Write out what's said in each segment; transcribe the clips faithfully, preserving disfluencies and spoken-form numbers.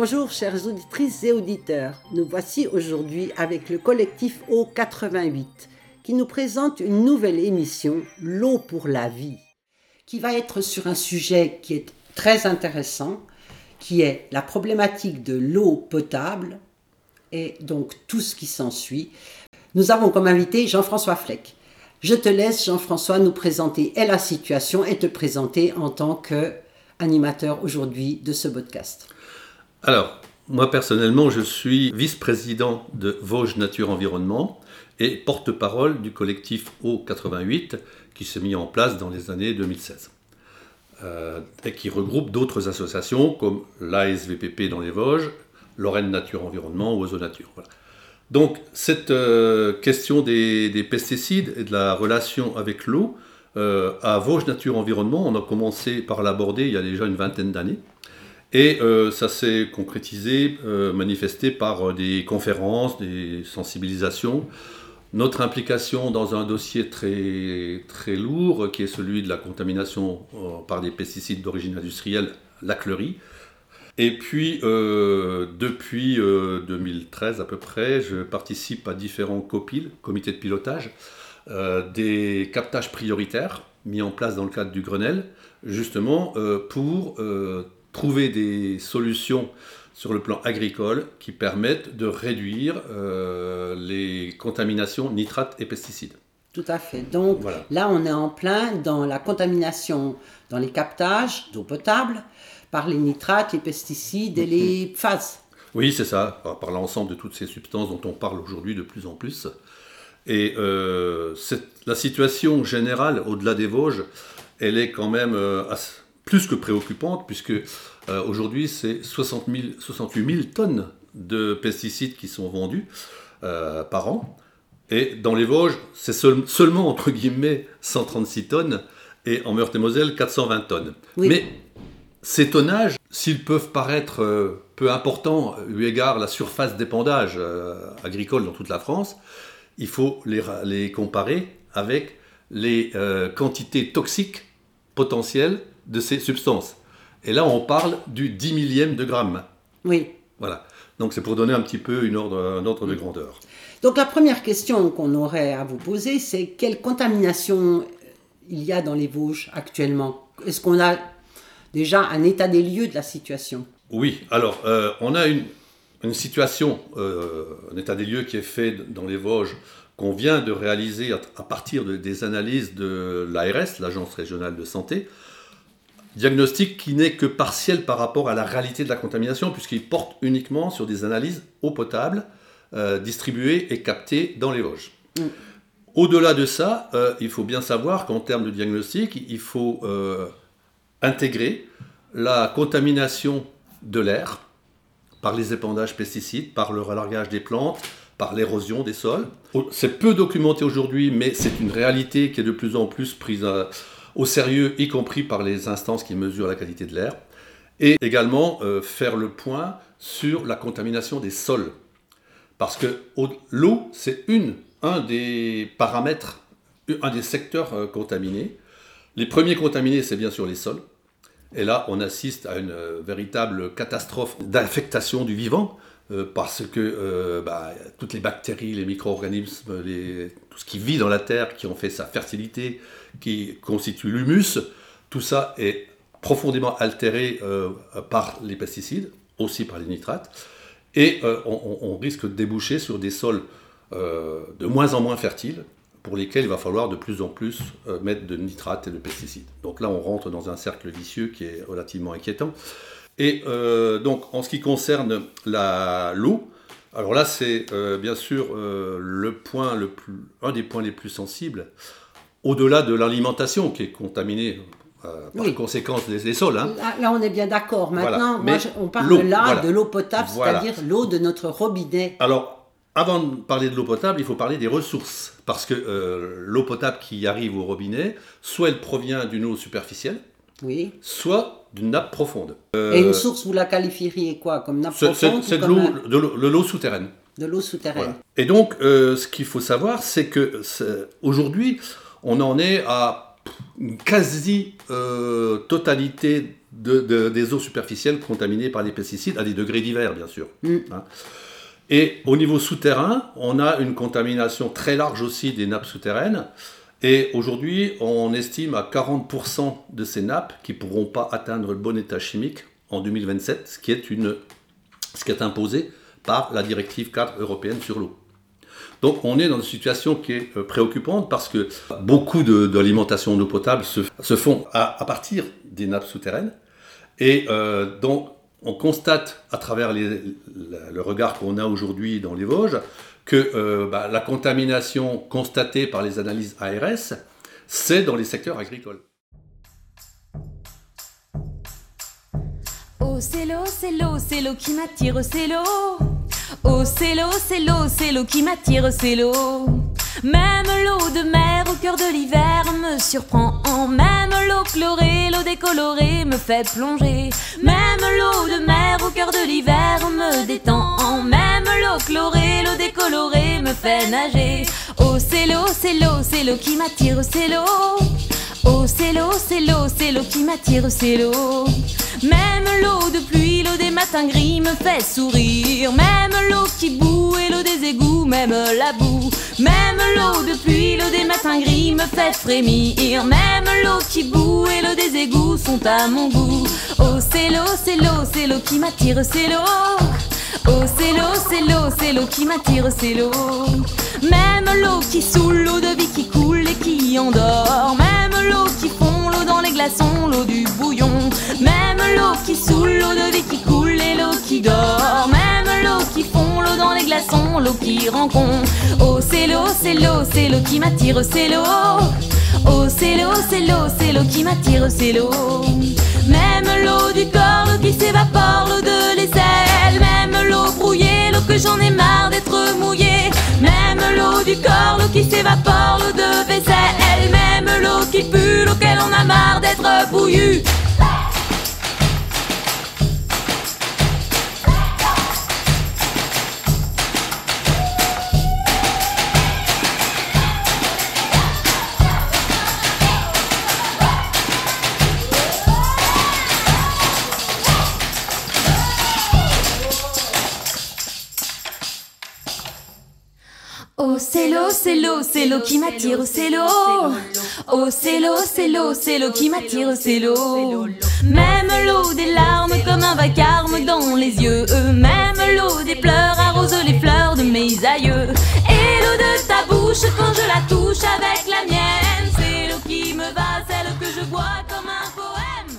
Bonjour chères auditrices et auditeurs, nous voici aujourd'hui avec le collectif Eau quatre-vingt-huit qui nous présente une nouvelle émission, L'eau pour la vie, qui va être sur un sujet qui est très intéressant, qui est la problématique de l'eau potable et donc tout ce qui s'ensuit. Nous avons comme invité Jean-François Fleck. Je te laisse Jean-François nous présenter et la situation et te présenter en tant qu'animateur aujourd'hui de ce podcast. Alors, moi personnellement, je suis vice-président de Vosges Nature Environnement et porte-parole du collectif Eau quatre-vingt-huit qui s'est mis en place dans les années deux mille seize euh, et qui regroupe d'autres associations comme l'A S V P P dans les Vosges, Lorraine Nature Environnement, Oiseaux Nature. Voilà. Donc, cette euh, question des, des pesticides et de la relation avec l'eau, euh, à Vosges Nature Environnement, on a commencé par l'aborder il y a déjà une vingtaine d'années. Et euh, ça s'est concrétisé, euh, manifesté par des conférences, des sensibilisations. Notre implication dans un dossier très, très lourd, qui est celui de la contamination euh, par des pesticides d'origine industrielle, la Clary. Et puis, euh, depuis euh, deux mille treize à peu près, je participe à différents COPIL, comités de pilotage, euh, des captages prioritaires mis en place dans le cadre du Grenelle, justement euh, pour euh, trouver des solutions sur le plan agricole qui permettent de réduire euh, les contaminations nitrates et pesticides. Tout à fait. Donc voilà. Là, on est en plein dans la contamination, dans les captages d'eau potable, par les nitrates, les pesticides et les P F A S. Oui, c'est ça, par, par l'ensemble de toutes ces substances dont on parle aujourd'hui de plus en plus. Et euh, la situation générale, au-delà des Vosges, elle est quand même euh, assez, plus que préoccupante, puisque euh, aujourd'hui, c'est soixante-huit mille tonnes de pesticides qui sont vendus euh, par an. Et dans les Vosges, c'est seul, seulement, entre guillemets, cent trente-six tonnes, et en Meurthe-et-Moselle, quatre cent vingt tonnes. Oui. Mais ces tonnages, s'ils peuvent paraître euh, peu importants, eu égard à la surface d'épandage euh, agricole dans toute la France, il faut les, les comparer avec les euh, quantités toxiques potentielles de ces substances. Et là, on parle du dix millième de gramme. Oui. Voilà. Donc, c'est pour donner un petit peu une ordre, un ordre de grandeur. Donc, la première question qu'on aurait à vous poser, c'est quelle contamination il y a dans les Vosges actuellement ? Est-ce qu'on a déjà un état des lieux de la situation ? Oui. Alors, euh, on a une, une situation, euh, un état des lieux qui est fait dans les Vosges, qu'on vient de réaliser à, à partir de, des analyses de l'A R S, l'Agence régionale de santé. Diagnostic qui n'est que partiel par rapport à la réalité de la contamination, puisqu'il porte uniquement sur des analyses eau potable euh, distribuées et captées dans les Vosges. Mm. Au-delà de ça, euh, il faut bien savoir qu'en termes de diagnostic, il faut euh, intégrer la contamination de l'air par les épandages pesticides, par le relargage des plantes, par l'érosion des sols. C'est peu documenté aujourd'hui, mais c'est une réalité qui est de plus en plus prise à au sérieux, y compris par les instances qui mesurent la qualité de l'air, et également euh, faire le point sur la contamination des sols. Parce que l'eau, c'est une, un des paramètres, un des secteurs euh, contaminés. Les premiers contaminés, c'est bien sûr les sols. Et là, on assiste à une euh, véritable catastrophe d'infectation du vivant, euh, parce que euh, bah, toutes les bactéries, les micro-organismes, les, tout ce qui vit dans la terre, qui en fait sa fertilité, qui constitue l'humus, tout ça est profondément altéré euh, par les pesticides, aussi par les nitrates, et euh, on, on risque de déboucher sur des sols euh, de moins en moins fertiles, pour lesquels il va falloir de plus en plus euh, mettre de nitrates et de pesticides. Donc là, on rentre dans un cercle vicieux qui est relativement inquiétant. Et euh, donc, en ce qui concerne la, l'eau, alors là, c'est euh, bien sûr euh, le point le plus, un des points les plus sensibles, au-delà de l'alimentation qui est contaminée euh, par oui. conséquence des, des sols. Hein. Là, là, on est bien d'accord. Maintenant, voilà. moi, je, on parle là voilà. de l'eau potable, voilà. c'est-à-dire l'eau de notre robinet. Alors, avant de parler de l'eau potable, il faut parler des ressources. Parce que euh, l'eau potable qui arrive au robinet, soit elle provient d'une eau superficielle, oui. soit d'une nappe profonde. Euh, Et une source, vous la qualifieriez quoi ? Comme nappe c'est, profonde C'est, c'est de, comme l'eau, un... de, l'eau, de l'eau souterraine. De l'eau souterraine. Voilà. Et donc, euh, ce qu'il faut savoir, c'est que c'est, aujourd'hui, on en est à une quasi-totalité euh, de, de, des eaux superficielles contaminées par les pesticides, à des degrés divers, bien sûr. Mm. Hein. Et au niveau souterrain, on a une contamination très large aussi des nappes souterraines. Et aujourd'hui, on estime à quarante pour cent de ces nappes qui ne pourront pas atteindre le bon état chimique en deux mille vingt-sept, ce qui est, une, ce qui est imposé par la directive cadre européenne sur l'eau. Donc on est dans une situation qui est préoccupante parce que beaucoup de, d'alimentation en eau potable se, se font à, à partir des nappes souterraines. Et euh, donc on constate à travers les, la, le regard qu'on a aujourd'hui dans les Vosges que euh, bah, la contamination constatée par les analyses A R S, c'est dans les secteurs agricoles. Oh c'est l'eau, c'est l'eau, c'est l'eau qui m'attire, c'est l'eau. Oh c'est l'eau, c'est l'eau, c'est l'eau qui m'attire, c'est l'eau. Même l'eau de mer au cœur de l'hiver me surprend. Même l'eau chlorée, l'eau décolorée me fait plonger. Même l'eau de mer au cœur de l'hiver me détend. Même l'eau chlorée, l'eau décolorée me fait nager. Oh c'est l'eau, c'est l'eau, c'est l'eau qui m'attire, c'est l'eau. Oh c'est l'eau, c'est l'eau, c'est l'eau qui m'attire, c'est l'eau. Même l'eau de pluie, l'eau des matins gris me fait sourire. Même l'eau qui boue et l'eau des égouts, même la boue. Même l'eau de pluie, l'eau des matins gris me fait frémir. Même l'eau qui boue et l'eau des égouts sont à mon goût. Oh c'est l'eau, c'est l'eau, c'est l'eau qui m'attire, c'est l'eau. Oh c'est l'eau, c'est l'eau, c'est l'eau qui m'attire, c'est l'eau. Même l'eau qui saoule, l'eau de vie qui coule et qui endort. Même l'eau qui fond, l'eau dans les glaçons, l'eau du bouillon. Même l'eau qui saoule, l'eau de vie qui coule et l'eau qui dort. Même l'eau qui fond, l'eau dans les glaçons, l'eau qui rencontre. Oh c'est l'eau, c'est l'eau, c'est l'eau qui m'attire, c'est l'eau. Oh c'est l'eau, c'est l'eau, c'est l'eau qui m'attire, c'est l'eau. Même l'eau du corps, l'eau qui s'évapore, l'eau de l'aisselle. Même l'eau brouillée, l'eau que j'en ai marre d'être mouillée. Même l'eau du corps, l'eau qui s'évapore, l'eau de vaisselle. Même l'eau qui pue, l'eau qu'elle en a marre d'être bouillue. Oh c'est l'eau, c'est l'eau, c'est l'eau qui m'attire, c'est l'eau. Oh c'est l'eau, c'est l'eau, c'est l'eau qui m'attire, c'est l'eau. Même l'eau des larmes comme un vacarme dans les yeux. Même l'eau des pleurs arrose les fleurs de mes aïeux. Et l'eau de ta bouche quand je la touche avec la mienne, c'est l'eau qui me va, celle que je bois comme un poème.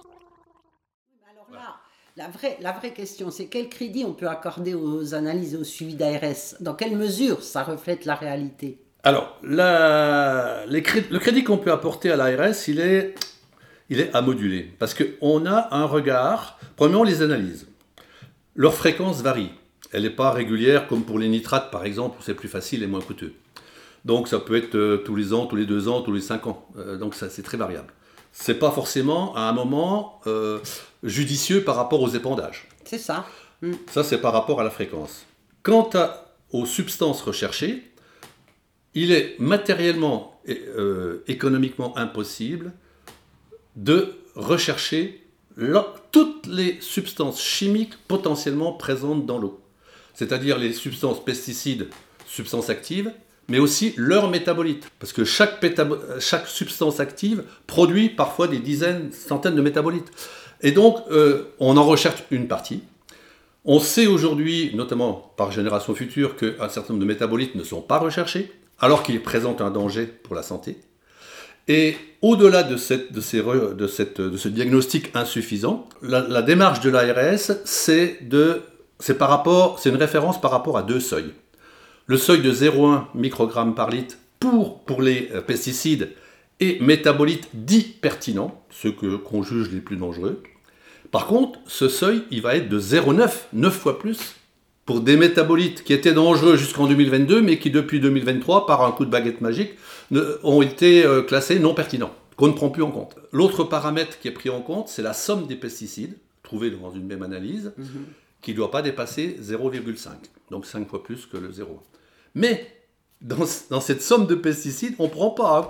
Alors là, la vraie, la vraie question, c'est quel crédit on peut accorder aux analyses et au suivi d'A R S? Dans quelle mesure ça reflète la réalité? Alors, la, les cré, le crédit qu'on peut apporter à l'A R S, il est, il est à moduler. Parce qu'on a un regard, premièrement les analyses. Leur fréquence varie. Elle n'est pas régulière comme pour les nitrates, par exemple, où c'est plus facile et moins coûteux. Donc ça peut être euh, tous les ans, tous les deux ans, tous les cinq ans. Euh, donc ça, c'est très variable. C'est pas forcément à un moment euh, judicieux par rapport aux épandages. C'est ça. Mm. Ça, c'est par rapport à la fréquence. Quant à, aux substances recherchées, il est matériellement et euh, économiquement impossible de rechercher la, toutes les substances chimiques potentiellement présentes dans l'eau. C'est-à-dire les substances pesticides, substances actives, mais aussi leurs métabolites. Parce que chaque, pétabo- chaque substance active produit parfois des dizaines, centaines de métabolites. Et donc, euh, on en recherche une partie. On sait aujourd'hui, notamment par Génération Future, qu'un certain nombre de métabolites ne sont pas recherchés, alors qu'ils présentent un danger pour la santé. Et au-delà de, cette, de, ces, de, cette, de ce diagnostic insuffisant, la, la démarche de l'A R S, c'est, de, c'est, par rapport, c'est une référence par rapport à deux seuils. Le seuil de zéro virgule un microgrammes par litre pour, pour les pesticides et métabolites dits pertinents, ceux que, qu'on juge les plus dangereux. Par contre, ce seuil, il va être de zéro virgule neuf, neuf fois plus, pour des métabolites qui étaient dangereux jusqu'en deux mille vingt-deux, mais qui depuis deux mille vingt-trois, par un coup de baguette magique, ont été classés non pertinents, qu'on ne prend plus en compte. L'autre paramètre qui est pris en compte, c'est la somme des pesticides, trouvés dans une même analyse, mmh. qui ne doit pas dépasser zéro virgule cinq, donc cinq fois plus que le zéro virgule un. Mais dans, dans cette somme de pesticides, on ne prend pas en compte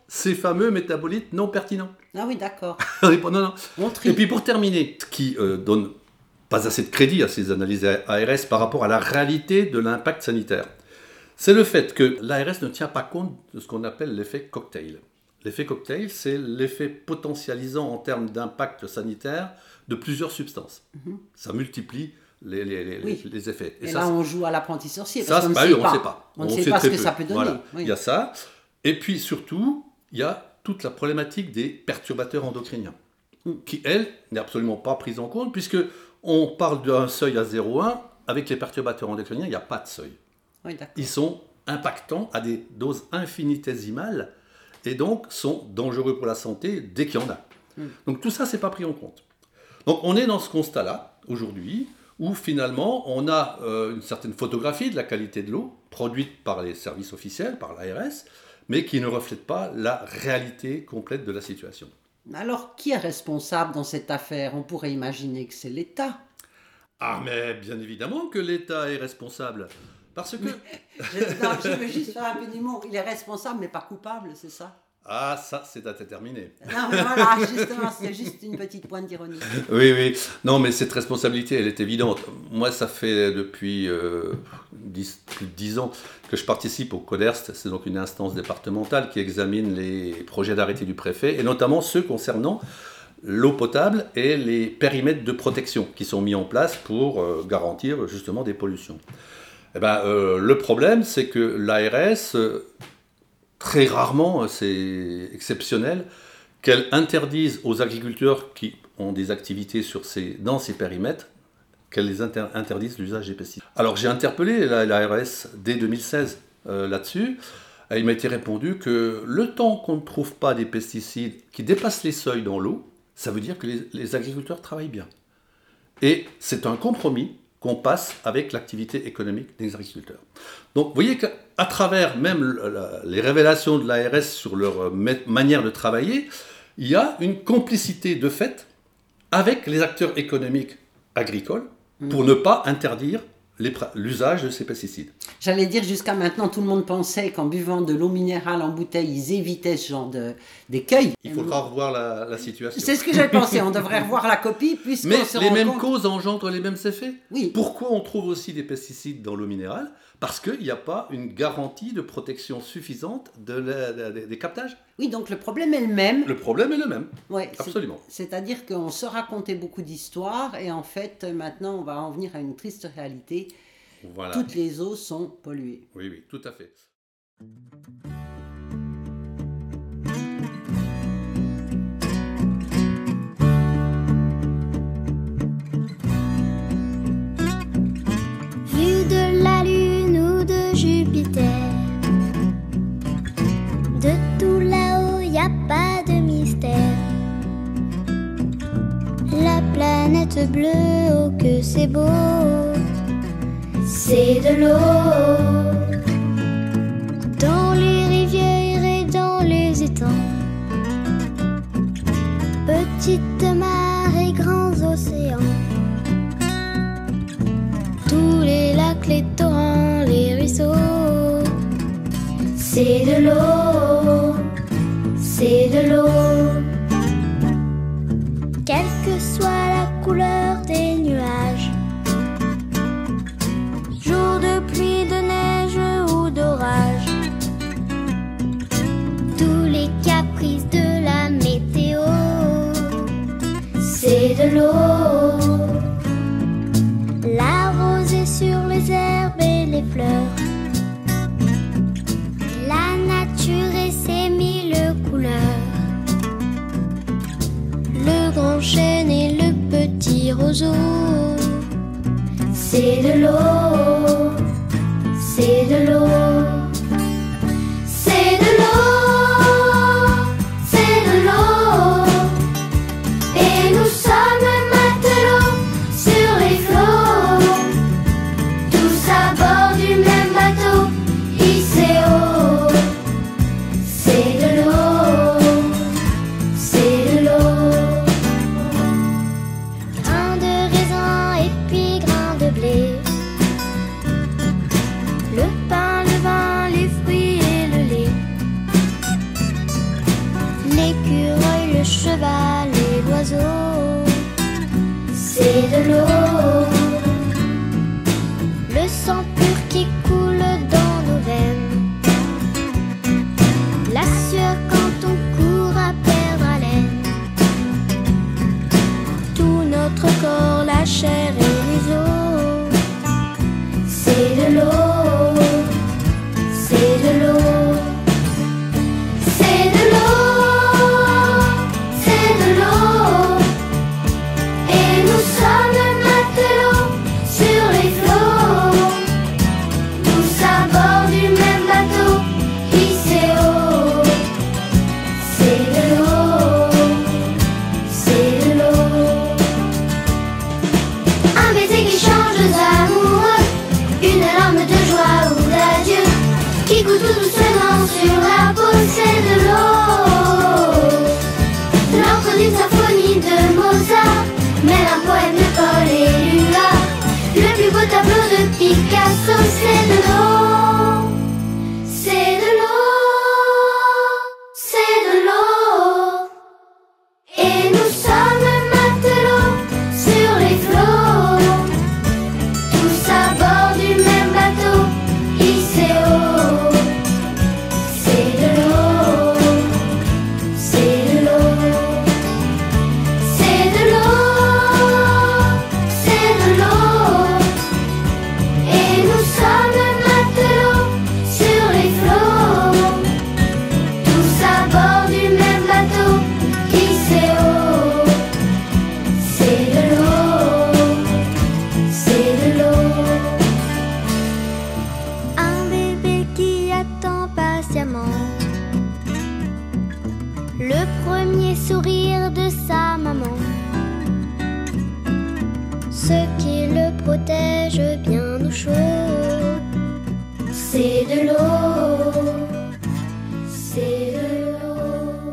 ces fameux métabolites non pertinents. Ah oui, d'accord. non, non. On trie. Et puis pour terminer, ce qui euh, donne pas assez de crédit à ces analyses A R S par rapport à la réalité de l'impact sanitaire, c'est le fait que l'A R S ne tient pas compte de ce qu'on appelle l'effet cocktail. L'effet cocktail, c'est l'effet potentialisant en termes d'impact sanitaire de plusieurs substances. Mm-hmm. Ça multiplie les, les, les, oui. les effets. Et, Et là, ça, on joue à l'apprenti sorcier. Ça, parce qu'on bah, ne oui, sait, sait pas. On ne sait, sait pas ce que peu. ça peut donner. Voilà. Oui. Il y a ça. Et puis surtout, il y a toute la problématique des perturbateurs endocriniens, mm. qui, elle, n'est absolument pas prise en compte, puisqu'on parle d'un seuil à zéro virgule un. Avec les perturbateurs endocriniens, il n'y a pas de seuil. Oui, Ils sont impactants à des doses infinitésimales et donc sont dangereux pour la santé dès qu'il y en a. Mm. Donc tout ça, c'est pas pris en compte. Donc on est dans ce constat-là, aujourd'hui, où finalement on a euh, une certaine photographie de la qualité de l'eau, produite par les services officiels, par l'A R S, mais qui ne reflète pas la réalité complète de la situation. Alors, qui est responsable dans cette affaire ? On pourrait imaginer que c'est l'État. Ah, mais bien évidemment que l'État est responsable. Parce que... je, non, je veux juste faire un peu d'humour. Il est responsable, mais pas coupable, c'est ça ? Ah, ça, c'est à déterminer. Non, mais voilà, justement, c'était juste une petite pointe d'ironie. Oui, oui. Non, mais cette responsabilité, elle est évidente. Moi, ça fait depuis euh, dix, plus de dix ans que je participe au CODERST. C'est donc une instance départementale qui examine les projets d'arrêté du préfet, et notamment ceux concernant l'eau potable et les périmètres de protection qui sont mis en place pour euh, garantir justement des pollutions. Eh ben, euh, le problème, c'est que l'A R S... Euh, très rarement, c'est exceptionnel, qu'elle interdise aux agriculteurs qui ont des activités sur ces, dans ces périmètres, qu'elle les inter- interdise l'usage des pesticides. Alors j'ai interpellé la, la R S dès deux mille seize euh, là-dessus, et il m'a été répondu que le temps qu'on ne trouve pas des pesticides qui dépassent les seuils dans l'eau, ça veut dire que les, les agriculteurs travaillent bien. Et c'est un compromis qu'on passe avec l'activité économique des agriculteurs. Donc, vous voyez qu'à travers même le, la, les révélations de l'A R S sur leur ma- manière de travailler, il y a une complicité de fait avec les acteurs économiques agricoles pour mmh. ne pas interdire les, l'usage de ces pesticides. J'allais dire, jusqu'à maintenant, tout le monde pensait qu'en buvant de l'eau minérale en bouteille, ils évitaient ce genre de, d'écueils. Il faudra revoir la, la situation. C'est ce que j'avais pensé, on devrait revoir la copie, puisqu'on Mais se les rend mêmes compte... causes engendrent les mêmes effets. Oui. Pourquoi on trouve aussi des pesticides dans l'eau minérale ? Parce qu'il n'y a pas une garantie de protection suffisante de la, de, de, des captages. Oui, donc le problème est le même. Le problème est le même, ouais, absolument. C'est, c'est-à-dire qu'on se racontait beaucoup d'histoires et en fait, maintenant, on va en venir à une triste réalité. Voilà. Toutes les eaux sont polluées. Oui, oui, tout à fait. Vue de la Lune ou de Jupiter, de tout là-haut, y a pas de mystère. La planète bleue, oh que c'est beau. C'est de l'eau dans les rivières et dans les étangs, petites mares et grands océans, tous les lacs, les torrents, les ruisseaux. C'est de l'eau, c'est de l'eau. Quelle que soit la couleur des nuages, jour de pluie, de neige ou d'orage, tous les caprices de la météo, c'est de l'eau. La rosée sur les herbes et les fleurs, la nature et ses mille couleurs, le grand chêne et le petit roseau. C'est de l'eau, c'est de l'eau, c'est de l'eau, c'est de l'eau. Et nous sommes matelots sur les flots, tous à bord du même bateau, hissé haut. C'est de l'eau, c'est de l'eau. Grain de raisin et puis grain de blé, l'écureuil, le cheval et l'oiseau. C'est de l'eau, le sang pur qui coule dans nos veines, la sueur quand on court à perdre haleine, tout notre corps, la chair et les os. C'est de l'eau, c'est de l'eau. Picasso, c'est de l'eau, c'est de l'eau, c'est de l'eau. Et nous sommes matelots sur les flots, tous à bord du même bateau, hissé haut. C'est de l'eau, c'est de l'eau, c'est de l'eau, c'est de l'eau. Le premier sourire de sa maman, ce qui le protège bien au chaud. C'est de l'eau, c'est de l'eau.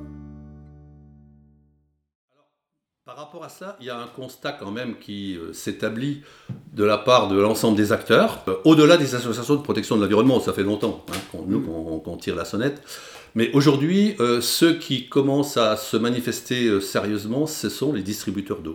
Par rapport à ça, il y a un constat quand même qui euh, s'établit de la part de l'ensemble des acteurs, euh, au-delà des associations de protection de l'environnement. Ça fait longtemps hein, qu'on, nous qu'on, qu'on tire la sonnette. Mais aujourd'hui, euh, ceux qui commencent à se manifester euh, sérieusement, ce sont les distributeurs d'eau.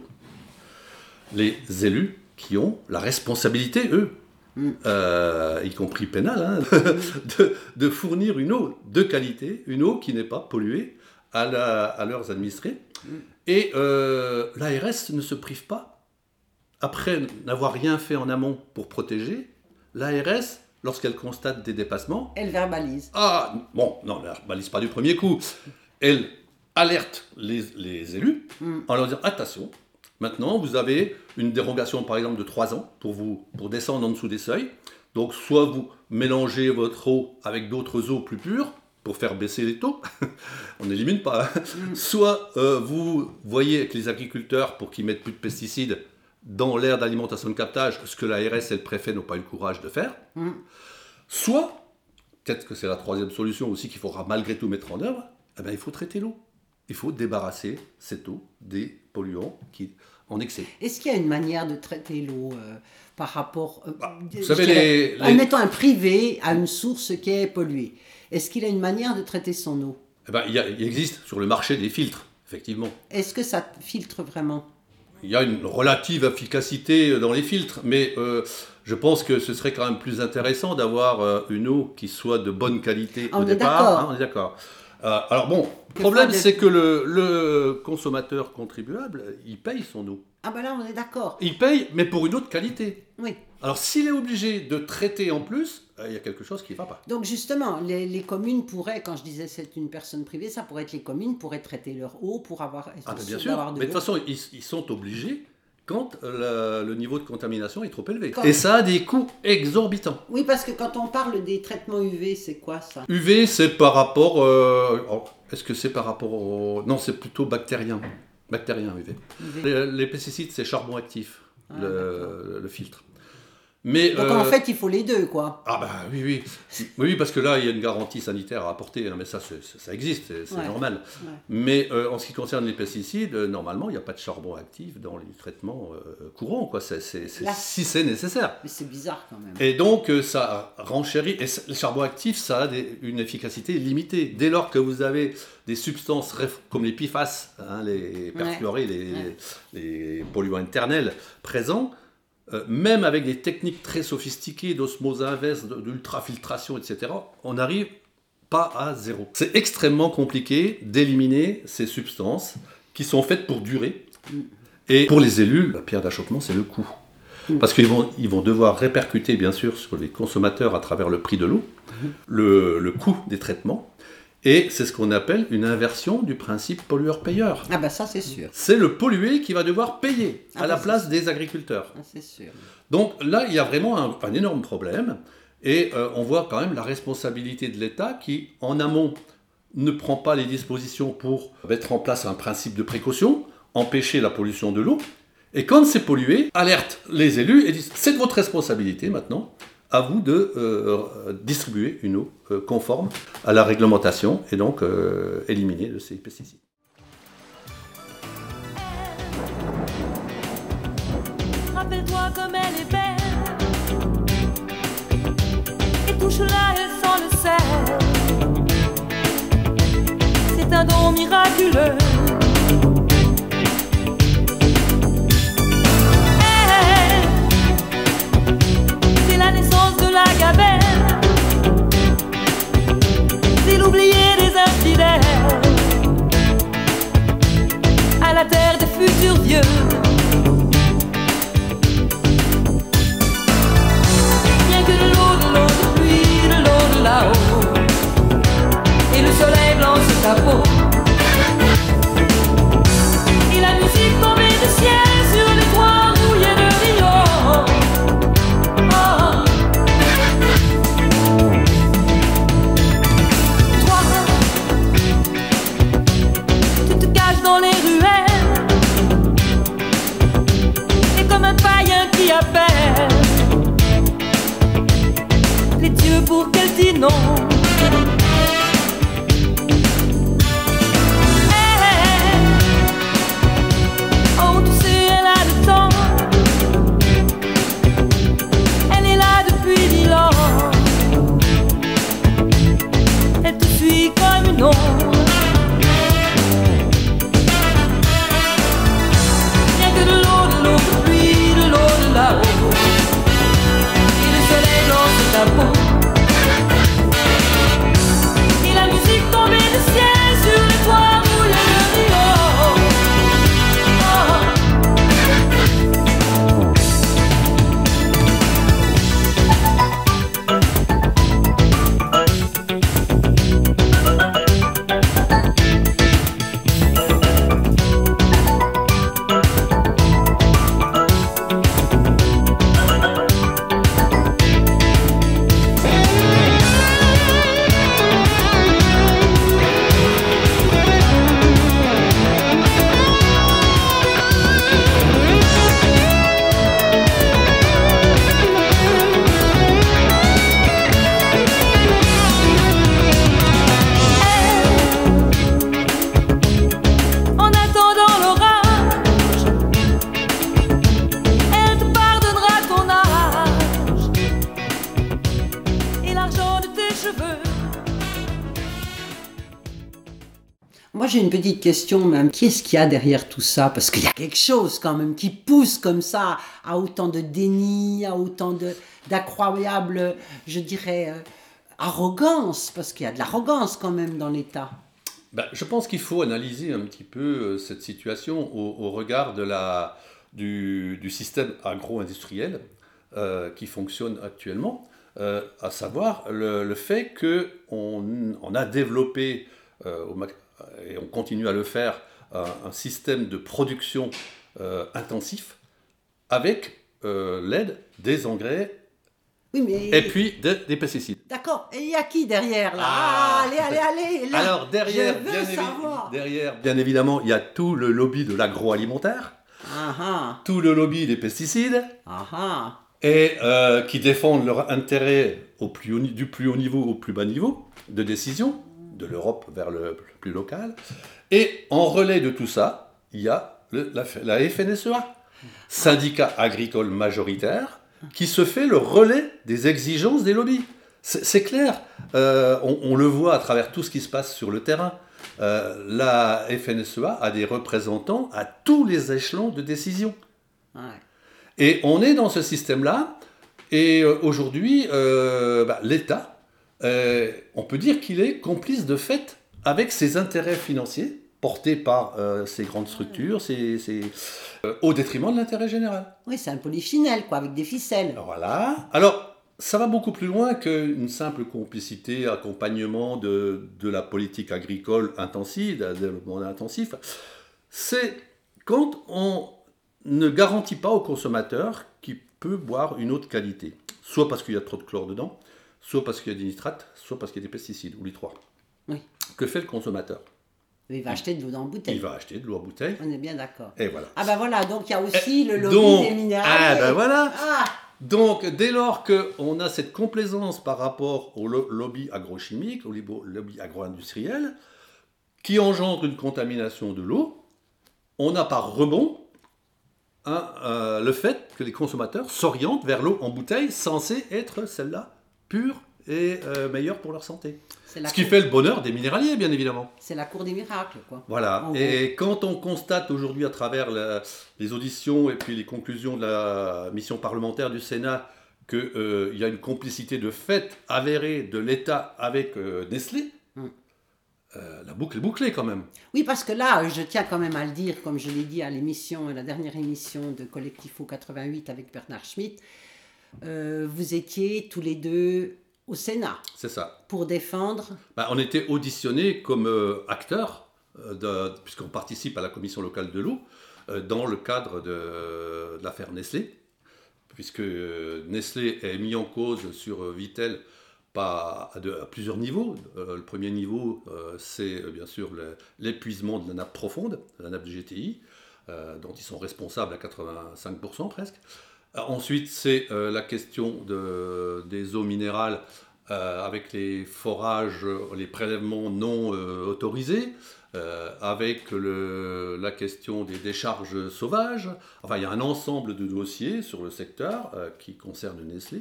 Les élus qui ont la responsabilité, eux, mm. euh, y compris pénale, hein, de, de fournir une eau de qualité, une eau qui n'est pas polluée à, la, à leurs administrés. Mm. Et euh, l'A R S ne se prive pas, après n'avoir rien fait en amont pour protéger, l'A R S, lorsqu'elle constate des dépassements... Elle verbalise. Ah, bon, non, elle ne verbalise pas du premier coup. Elle alerte les, les élus mm. en leur disant, attention, maintenant vous avez une dérogation par exemple de trois ans pour, vous, pour descendre en dessous des seuils. Donc soit vous mélangez votre eau avec d'autres eaux plus pures, pour faire baisser les taux, on n'élimine pas, hein. mm. soit euh, vous voyez avec les agriculteurs pour qu'ils mettent plus de pesticides dans l'aire d'alimentation de captage, ce que l'A R S et le préfet n'ont pas eu le courage de faire, mm. soit, peut-être que c'est la troisième solution aussi qu'il faudra malgré tout mettre en œuvre, eh bien, il faut traiter l'eau. Il faut débarrasser cette eau des polluants qui, en excès. Est-ce qu'il y a une manière de traiter l'eau euh, par rapport... Euh, bah, vous savez, les, les... Admettons un privé à une source qui est polluée. Est-ce qu'il a une manière de traiter son eau ? Eh ben, il, y a, il existe sur le marché des filtres, effectivement. Est-ce que ça filtre vraiment ? Il y a une relative efficacité dans les filtres, mais euh, je pense que ce serait quand même plus intéressant d'avoir euh, une eau qui soit de bonne qualité on au est départ. D'accord. Hein, on est d'accord. Euh, alors bon, le problème, des... c'est que le, le consommateur contribuable, il paye son eau. Ah ben là, on est d'accord. Il paye, mais pour une eau de qualité. Oui. Alors s'il est obligé de traiter en plus, il y a quelque chose qui ne va pas. Donc justement, les, les communes pourraient, quand je disais c'est une personne privée, ça pourrait être les communes pourraient traiter leur eau pour avoir... Ah ben bien sûr, de mais de toute façon, ils, ils sont obligés quand le, le niveau de contamination est trop élevé. Quand... Et ça a des coûts exorbitants. Oui, parce que quand on parle des traitements U V, c'est quoi ça ? U V, c'est par rapport... Euh, est-ce que c'est par rapport au... Non, c'est plutôt bactérien. Bactérien, U V. U V. Les, les pesticides, c'est charbon actif, ah, le, le filtre. Mais, Donc euh, en fait, il faut les deux, quoi. Ah bah oui, oui. Oui, parce que là, il y a une garantie sanitaire à apporter, hein, mais ça, c'est, ça existe, c'est, c'est Ouais. normal. Ouais. Mais euh, en ce qui concerne les pesticides, euh, normalement, il n'y a pas de charbon actif dans les traitements euh, courants, quoi. C'est, c'est, c'est, Là. si c'est nécessaire. Mais c'est bizarre quand même. Et donc, euh, ça renchérit. Et le charbon actif, ça a des, une efficacité limitée. Dès lors que vous avez des substances réf- comme les P F A S, hein, les perfluorés, les, Ouais. les, les polluants éternels présents, euh, même avec des techniques très sophistiquées d'osmose inverse, de- d'ultrafiltration, et cetera, on n'arrive pas à zéro. C'est extrêmement compliqué d'éliminer ces substances qui sont faites pour durer. Et pour les élus, la pierre d'achoppement, c'est le coût. Parce qu'ils vont, ils vont devoir répercuter, bien sûr, sur les consommateurs à travers le prix de l'eau, le, le coût des traitements. Et c'est ce qu'on appelle une inversion du principe pollueur-payeur. Ah bah ça, c'est sûr. C'est le pollué qui va devoir payer Ah à la bah, place c'est- des agriculteurs. Ah, c'est sûr. Donc là, il y a vraiment un, un énorme problème. Et euh, on voit quand même la responsabilité de l'État qui, en amont, ne prend pas les dispositions pour mettre en place un principe de précaution, empêcher la pollution de l'eau. Et quand c'est pollué, alerte les élus et disent « c'est de votre responsabilité maintenant, à vous de euh, distribuer une eau euh, conforme à la réglementation et donc euh, éliminer de ces pesticides. » Rappelle-toi comme elle est belle. Et touche-la, elle sent le sel. C'est un don miraculeux. Elle, c'est la naissance de la gabelle. C'est l'oublié des infidèles. À la terre des futurs vieux. Que de l'eau, de l'eau de pluie, de l'eau de là-haut. Et le soleil blanche sa peau. Et la musique tombée du ciel sur les toits mouillés de Rio. Oh. Toi, tu te caches dans les ruelles. Et comme un païen qui appelle les dieux pour qu'elle dise non. Elle, oh tu sais elle a le temps. Elle est là depuis mille ans. Elle te suit comme une ombre. Rien que de l'eau, de l'eau de pluie, de l'eau de là-haut. Et le soleil blanc sur ta peau. Et la musique tombée du ciel sur les toits mouillés de Rio. Oh. En attendant l'orage, elle te pardonnera ton âge et l'argent de tes cheveux. Moi, j'ai une petite question même. Qui est-ce qu'il y a derrière tout ça? Parce qu'il y a quelque chose quand même qui pousse comme ça à autant de déni, à autant de, d'incroyable, je dirais, euh, arrogance. Parce qu'il y a de l'arrogance quand même dans l'État. Ben, je pense qu'il faut analyser un petit peu euh, cette situation au, au regard de la, du, du système agro-industriel euh, qui fonctionne actuellement, euh, à savoir le, le fait qu'on on a développé, euh, au, et on continue à le faire, un, un système de production euh, intensif avec euh, l'aide des engrais Oui, mais... et puis de, des pesticides. D'accord. Et il y a qui derrière là? Ah. Ah, allez, allez, allez. Là, Alors derrière je veux bien, évi- savoir. derrière, bien évidemment, il y a tout le lobby de l'agroalimentaire, Ah ah, tout le lobby des pesticides, ah ah. et euh, qui défendent leur intérêt au plus haut, du plus haut niveau au plus bas niveau de décision, de l'Europe vers le plus local. Et en relais de tout ça, il y a le, la, la F N S E A, syndicat agricole majoritaire, qui se fait le relais des exigences des lobbies. C'est, c'est clair, euh, on, on le voit à travers tout ce qui se passe sur le terrain. Euh, la F N S E A a des représentants à tous les échelons de décision. Ouais. Et on est dans ce système-là, et euh, aujourd'hui, euh, bah, l'État, euh, on peut dire qu'il est complice de fait avec ses intérêts financiers, portés par euh, ces grandes structures, ces, ces, euh, au détriment de l'intérêt général. Oui, c'est un polichinelle, quoi, avec des ficelles. Voilà. Alors, ça va beaucoup plus loin qu'une simple complicité, accompagnement de, de la politique agricole intensive, d'un développement intensif. C'est quand on ne garantit pas au consommateur qu'il peut boire une eau de qualité. Soit parce qu'il y a trop de chlore dedans, soit parce qu'il y a des nitrates, soit parce qu'il y a des pesticides, ou les trois. Oui. Que fait le consommateur ? Il va acheter de l'eau en bouteille. Il va acheter de l'eau en bouteille. On est bien d'accord. Et voilà. Ah ben voilà, donc il y a aussi le lobby Donc, des minéraux. ah ben voilà. Ah. Donc, dès lors qu'on a cette complaisance par rapport au lo- lobby agrochimique, au lobby agro-industriel, qui engendre une contamination de l'eau, on a par rebond hein, euh, le fait que les consommateurs s'orientent vers l'eau en bouteille censée être celle-là pure et euh, meilleure pour leur santé. C'est la Ce qui cour... fait le bonheur des minéraliers, bien évidemment. C'est la cour des miracles, quoi. Voilà. Et quand on constate aujourd'hui à travers la, les auditions et puis les conclusions de la mission parlementaire du Sénat qu'il euh, y a une complicité de fait avérée de l'État avec euh, Nestlé, hum. euh, la boucle est bouclée quand même. Oui, parce que là, je tiens quand même à le dire, comme je l'ai dit à l'émission, à la dernière émission de Collectif O quatre-vingt-huit avec Bernard Schmitt, euh, vous étiez tous les deux au Sénat. C'est ça. Pour défendre... Ben, on était auditionnés comme euh, acteurs, euh, de, puisqu'on participe à la commission locale de l'eau, euh, dans le cadre de, de l'affaire Nestlé, puisque euh, Nestlé est mis en cause sur euh, Vittel pas à, de, à plusieurs niveaux. Euh, le premier niveau, euh, c'est euh, bien sûr le, l'épuisement de la nappe profonde, la nappe du G T I, euh, dont ils sont responsables à quatre-vingt-cinq pour cent presque. Ensuite, c'est euh, la question de, des eaux minérales euh, avec les forages, les prélèvements non euh, autorisés, euh, avec le, la question des décharges sauvages. Enfin, il y a un ensemble de dossiers sur le secteur euh, qui concerne Nestlé.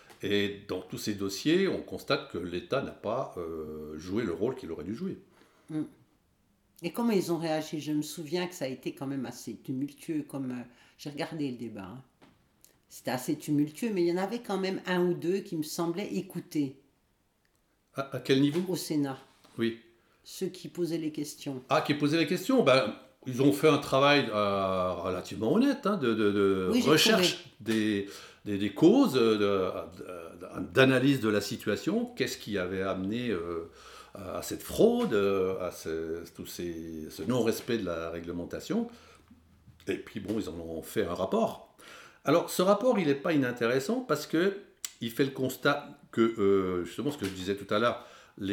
Et dans tous ces dossiers, on constate que l'État n'a pas euh, joué le rôle qu'il aurait dû jouer. Et comment ils ont réagi ? Je me souviens que ça a été quand même assez tumultueux. Comme, euh, j'ai regardé le débat. Hein. C'était assez tumultueux, mais il y en avait quand même un ou deux qui me semblaient écouter. À, à quel niveau ? Au Sénat. Oui. Ceux qui posaient les questions. Ah, qui posaient les questions ben, ils ont fait un travail euh, relativement honnête hein, de, de, de oui, recherche des, des, des causes, de, de, d'analyse de la situation. Qu'est-ce qui avait amené euh, à cette fraude, à ce, tout ces, ce non-respect de la réglementation. Et puis bon, ils en ont fait un rapport. Alors, ce rapport, il n'est pas inintéressant parce qu'il fait le constat que, euh, justement, ce que je disais tout à l'heure,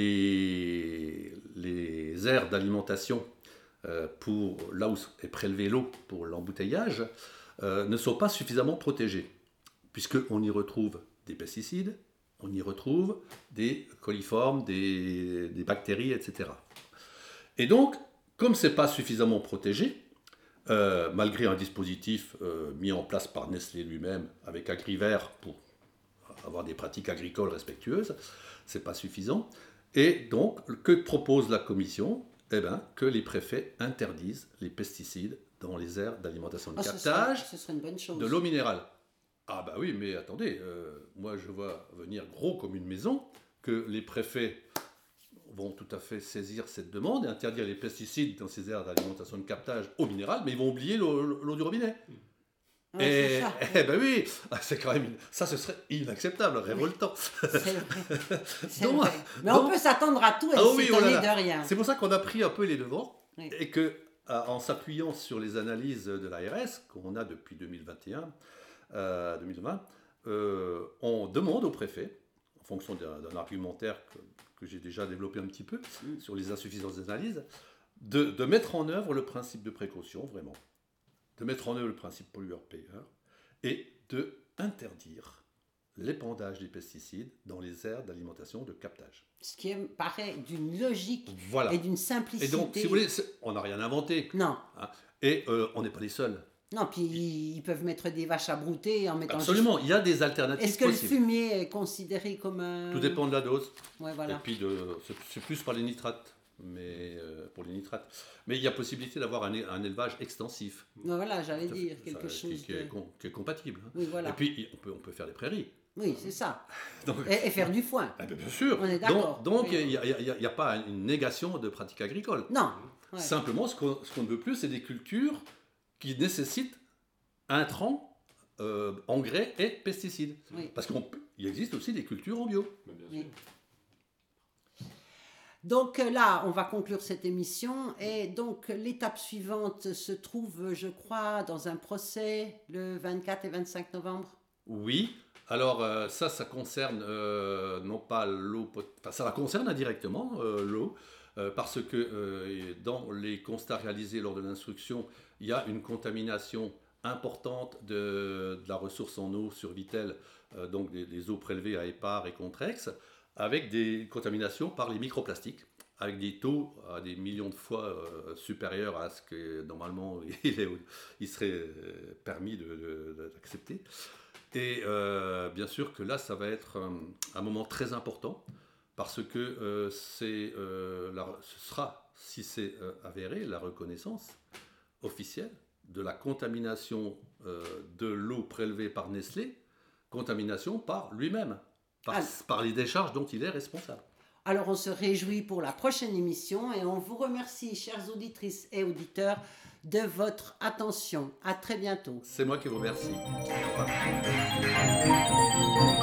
les, les aires d'alimentation euh, pour là où est prélevée l'eau pour l'embouteillage euh, ne sont pas suffisamment protégées, puisqu'on y retrouve des pesticides, on y retrouve des coliformes, des, des bactéries, et cetera. Et donc, comme ce n'est pas suffisamment protégé, Euh, malgré un dispositif euh, mis en place par Nestlé lui-même avec Agrivert pour avoir des pratiques agricoles respectueuses, c'est pas suffisant. Et donc, que propose la Commission ? Eh bien, que les préfets interdisent les pesticides dans les aires d'alimentation de oh, captage ce serait, ce serait une bonne chose. de l'eau minérale. Ah bah oui, mais attendez, euh, moi je vois venir gros comme une maison que les préfets vont tout à fait saisir cette demande et interdire les pesticides dans ces aires d'alimentation de captage eau minérale, mais ils vont oublier l'eau, l'eau du robinet. Ouais, et c'est ça. eh ben oui, c'est quand même ça, ce serait inacceptable, révoltant. C'est vrai. C'est donc, vrai. Mais donc, on peut s'attendre à tout et ah oui, s'étonner oh là là. de rien. C'est pour ça qu'on a pris un peu les devants Oui. et que, en s'appuyant sur les analyses de l'A R S qu'on a depuis deux mille vingt et un, euh, deux mille vingt, euh, on demande au préfet, en fonction d'un, d'un argumentaire que que j'ai déjà développé un petit peu, mmh. sur les insuffisances d'analyse, de, de mettre en œuvre le principe de précaution, vraiment, de mettre en œuvre le principe pollueur-payeur, et de interdire l'épandage des pesticides dans les aires d'alimentation de captage. Ce qui me paraît d'une logique Voilà. et d'une simplicité. Et donc, si vous voulez, c'est- on n'a rien inventé. Non. Hein. Et euh, on n'est pas les seuls. Non, puis ils peuvent mettre des vaches à brouter en mettant... Absolument, il y a des alternatives Est-ce que possibles. le fumier est considéré comme un... Tout dépend de la dose. Ouais, voilà. Et puis, de, c'est, c'est plus par les nitrates. Mais euh, pour les nitrates. Mais il y a possibilité d'avoir un, é- un élevage extensif. Non, voilà, j'allais Tout à fait. dire quelque Ça, chose qui, qui de... est, com- qui est compatible. hein. Oui, voilà. Et puis, on peut, on peut faire des prairies. Oui, c'est ça. Donc, Et, et faire du foin. ah ben, bien sûr. On est d'accord. Donc, donc Oui. il n'y a, il y a- il y a pas une négation de pratiques agricoles. Non. Ouais. Simplement, ce qu'on, ce qu'on ne veut plus, c'est des cultures qui nécessitent intrants, euh, engrais et pesticides. Oui. Parce qu'il existe aussi des cultures en bio. Mais bien sûr. Oui. Donc euh, là, on va conclure cette émission et donc l'étape suivante se trouve, je crois, dans un procès le vingt-quatre et vingt-cinq novembre. Oui. Alors euh, ça, ça concerne euh, non pas l'eau, pot- enfin ça la concerne indirectement euh, l'eau, euh, parce que euh, dans les constats réalisés lors de l'instruction, il y a une contamination importante de, de la ressource en eau sur Vittel, euh, donc des, des eaux prélevées à Épars et Contrex, avec des contaminations par les microplastiques, avec des taux à des millions de fois euh, supérieurs à ce que normalement il, est, il serait euh, permis de, de, d'accepter. Et euh, bien sûr que là, ça va être un, un moment très important, parce que euh, c'est, euh, la, ce sera, si c'est euh, avéré, la reconnaissance officielle de la contamination euh, de l'eau prélevée par Nestlé, contamination par lui-même, par, Ah. par les décharges dont il est responsable. Alors on se réjouit pour la prochaine émission et on vous remercie, chères auditrices et auditeurs, de votre attention. À très bientôt. C'est moi qui vous remercie. Au revoir.